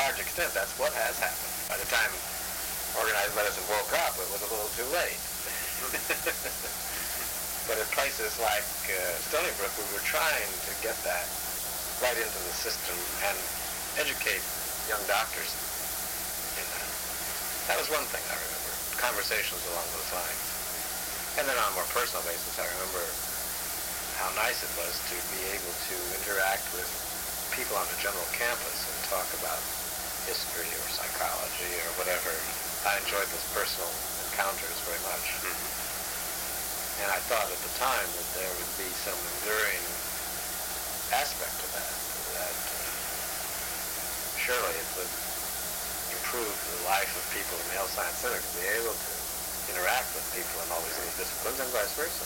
large extent, that's what has happened. By the time organized medicine woke up, it was a little too late. But at places like Stony Brook, we were trying to get that right into the system and educate young doctors in that. That was one thing I remember, conversations along those lines. And then on a more personal basis, I remember how nice it was to be able to interact with people on the general campus and talk about history or psychology or whatever. I enjoyed those personal encounters very much. And I thought at the time that there would be some enduring aspect to that, that surely it would improve the life of people in the Health Science Center to be able to interact with people in all these other disciplines and vice versa.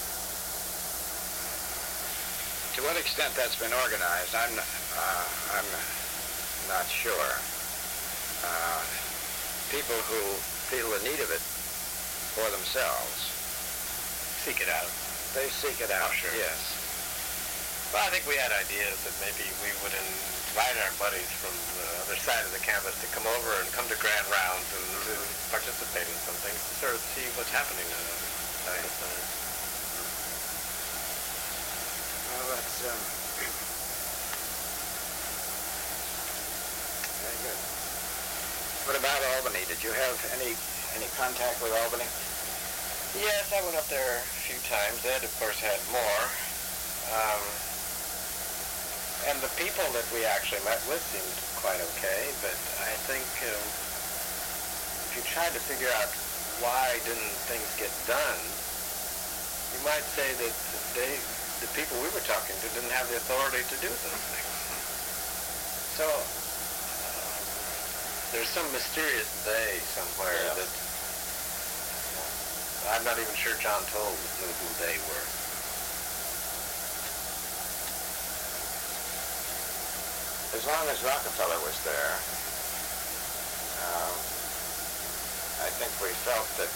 To what extent that's been organized, I'm not sure. People who feel the need of it for themselves Seek it out. They seek it out, sure. Yes. Well, I think we had ideas that maybe we would invite our buddies from the other side of the campus to come over and come to Grand Rounds and to participate in some things to sort of see what's happening in the Science Center. Well, that's very good. What about Albany? Did you have any contact with Albany? Yes, I went up there a few times. Ed, of course, had more. And the people that we actually met with seemed quite okay, but I think if you tried to figure out why didn't things get done, you might say that the people we were talking to didn't have the authority to do those things. So there's some mysterious they somewhere that I'm not even sure John Toll knew who they were. As long as Rockefeller was there, I think we felt that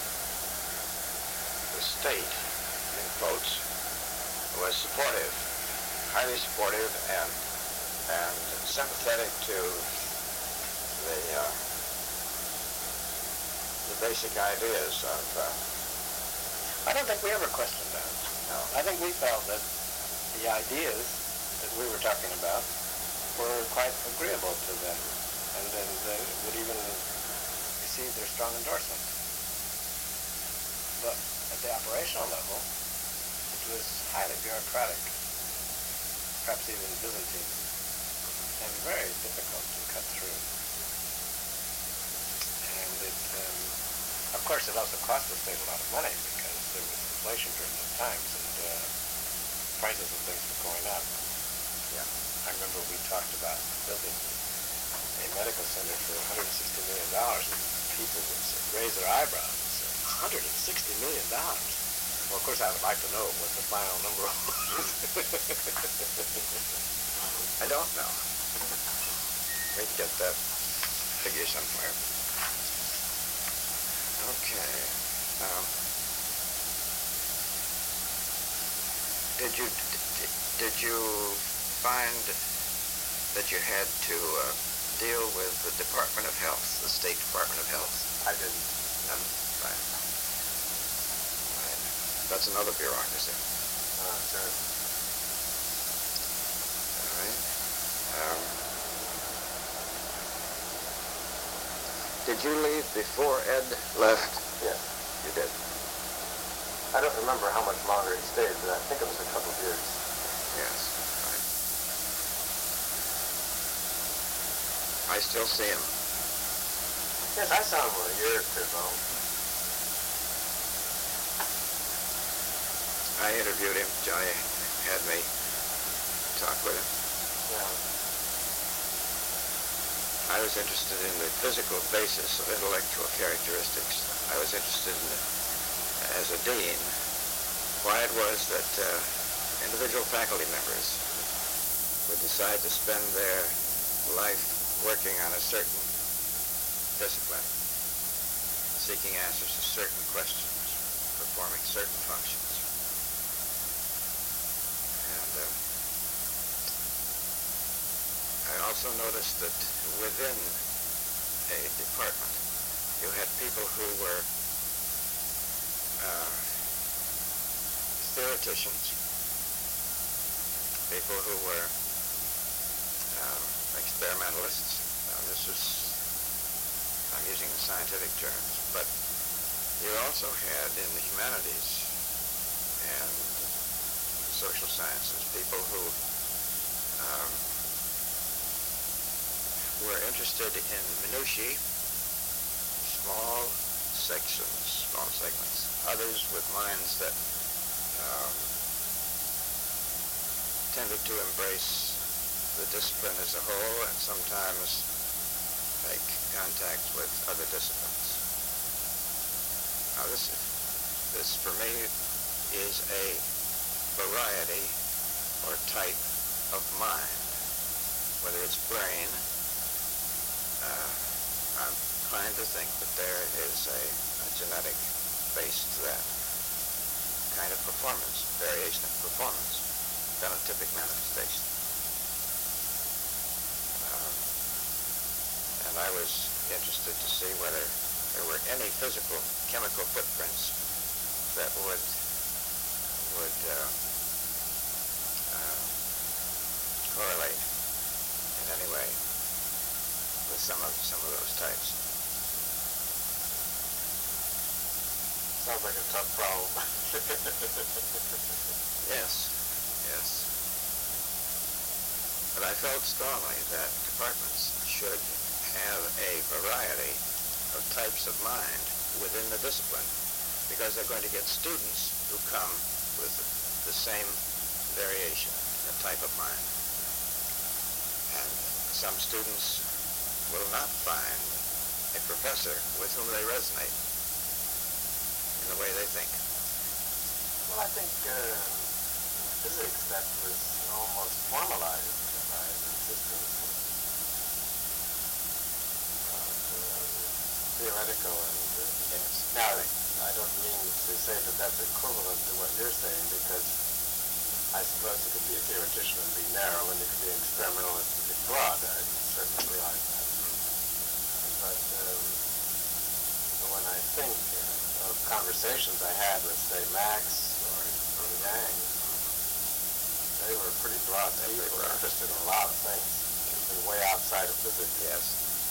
the state, in quotes, was supportive, highly supportive and sympathetic to the basic ideas of... I don't think we ever questioned that. No. I think we felt that the ideas that we were talking about were quite agreeable to them, and they would even receive their strong endorsement. But at the operational level, it was highly bureaucratic, perhaps even Byzantine, and very difficult to cut through. And it, of course, it also cost the state a lot of money because there was inflation during those times, and prices of things were going up. Yeah. I remember we talked about building a medical center for $160 million, and people would raise their eyebrows and say, $160 million? Well, of course, I would like to know what the final number was. I don't know. We can get that figure somewhere. Okay. Did you find that you had to deal with the Department of Health, the State Department of Health? I didn't. No. Right. That's another bureaucracy. Sure. All right. Did you leave before Ed left? Yes. You did. I don't remember how much longer he stayed, but I think it was a couple of years. Yes. Right. I still see him. Yes, I saw him for a year or two, though. I interviewed him. Johnny had me talk with him. Yeah. I was interested in the physical basis of intellectual characteristics. I was interested in, as a dean, why it was that individual faculty members would decide to spend their life working on a certain discipline, seeking answers to certain questions, performing certain functions. And I also also noticed that within a department, you had people who were theoreticians, people who were experimentalists. Now, this was, I'm using the scientific terms, but you also had in the humanities and social sciences people who were interested in minutiae, small sections, small segments. Others with minds that tended to embrace the discipline as a whole and sometimes make contact with other disciplines. Now this for me is a variety or type of mind, whether it's brain. I'm inclined to think that there is a genetic base to that kind of performance, variation of performance, phenotypic manifestation. And I was interested to see whether there were any physical chemical footprints that would correlate in any way with some of those types. Sounds like a tough problem. Yes. But I felt strongly that departments should have a variety of types of mind within the discipline, because they're going to get students who come with the same variation, the type of mind. And some students will not find a professor with whom they resonate in the way they think. Well, I think physics, that was almost formalized by the existence of theoretical and Yes. now I don't mean to say that that's equivalent to what you're saying, because I suppose you could be a theoretician and be narrow, and you could be an experimentalist and be broad. I certainly realize that. But when I think of conversations I had with, say, Max or Yang, they were pretty broad people. They were interested in a lot of things, even way outside of physics. Yes.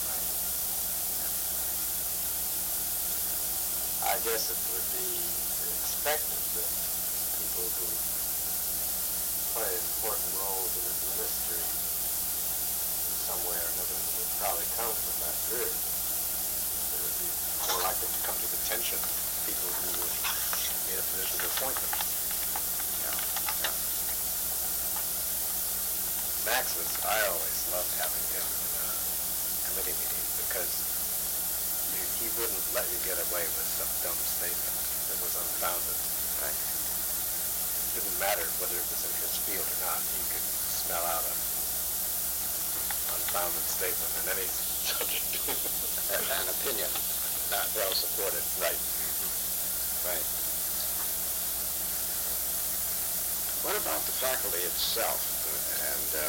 I guess it would be expected that people who play important roles in the ministry in some way or another would probably come from that group. They would be more likely to come to the attention of people who would be in a position to appoint them. Yeah. I always loved having him in a committee meeting, because he wouldn't let you get away with some dumb statement that was unfounded. Right. It didn't matter whether it was in his field or not. He could smell out an unfounded statement in any subject. An opinion not well supported. Right. Right. What about the faculty itself and the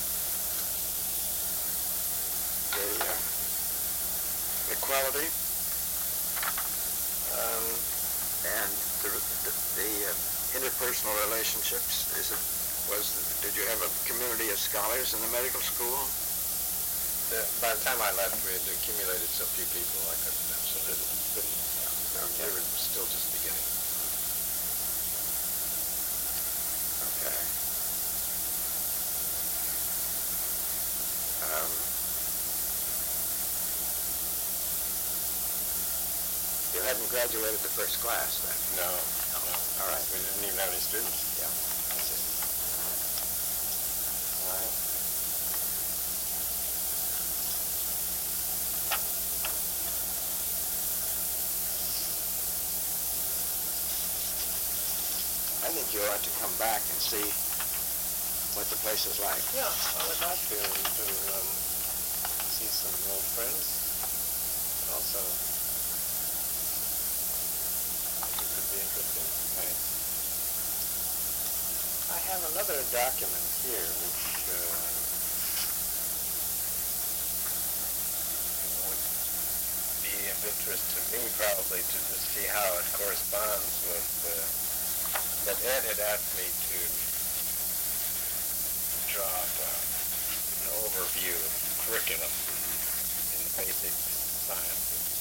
equality and the interpersonal relationships? Did you have a community of scholars in the medical school? By the time I left, we had accumulated so few people I couldn't mention it. We were still just beginning. Okay. You hadn't graduated the first class then? No. All right. We didn't even have any students. Yeah. All right. I think you ought to come back and see what the place is like. Yeah, I would like to see some old friends. Also, I think it could be interesting. Right. I have another document here which interest to me probably to just see how it corresponds with that Ed had asked me to draw up an overview of curriculum in the basic sciences.